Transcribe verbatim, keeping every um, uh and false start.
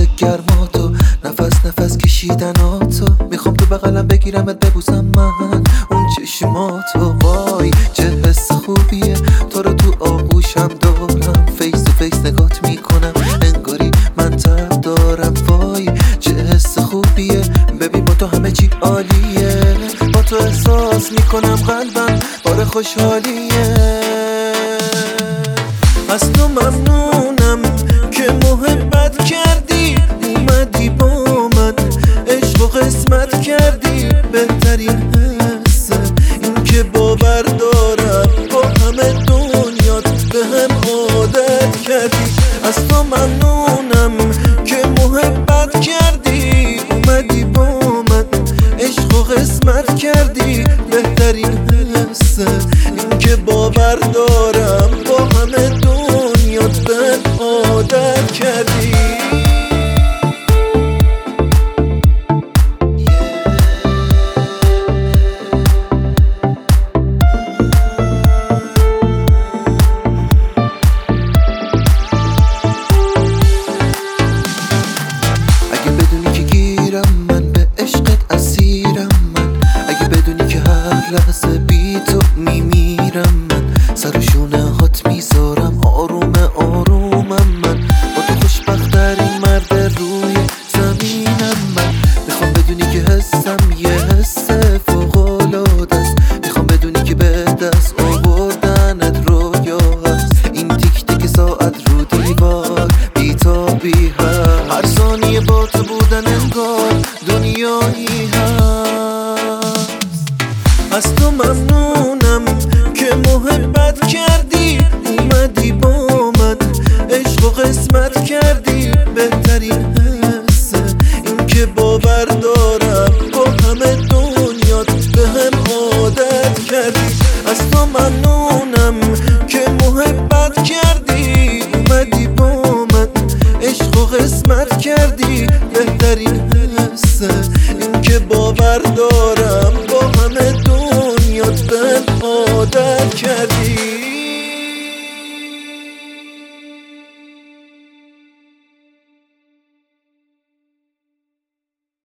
گرماتو، نفس نفس کشیدناتو، میخوام تو بغلم بگیرمت ببوسم من اون چشماتو. وای چه حس خوبیه تو رو تو آغوشم دارم، فیس تو فیس نگات میکنم انگاری من تب دارم. وای چه حس خوبیه ببین با تو همه چی عالیه، با تو احساس میکنم قلبم بار خوشحالیه. از تو ممنونم که محبت کردی، اومدی با من عشق و قسمت کردی. بهترین حسه این که باور دارم با همه دنیات به هم عادت کردی. از تو ممنونم که محبت کردی، اومدی با من عشق و قسمت کردی. بهترین حسه این که باور دارم با همه دنیات به هم عادت کردی. لحظه بی تو میمیرم من، سر شونه هات میذارم آروم آرومم من. با تو خوشبخت‌ترین مرد روی زمینم من. میخوام بدونی که حسم یه حس فوق‌العاده است، میخوام بدونی که به دست آوردنت رویا هست. این تیک تیک ساعت رو دیوار بی‌تابی هست، هر ثانیه با تو بودن انگار دنیایی هست. از تو ممنونم که محبت کردی، اومدی با من عشق و قسمت کردی. بهترین حسه این که باور دارم با همه دنیات به هم عادت کردی. از تو ممنونم که محبت کردی، اومدی با من عشق و قسمت کردی. بهترین حسه این که باور دارم با همه دنیات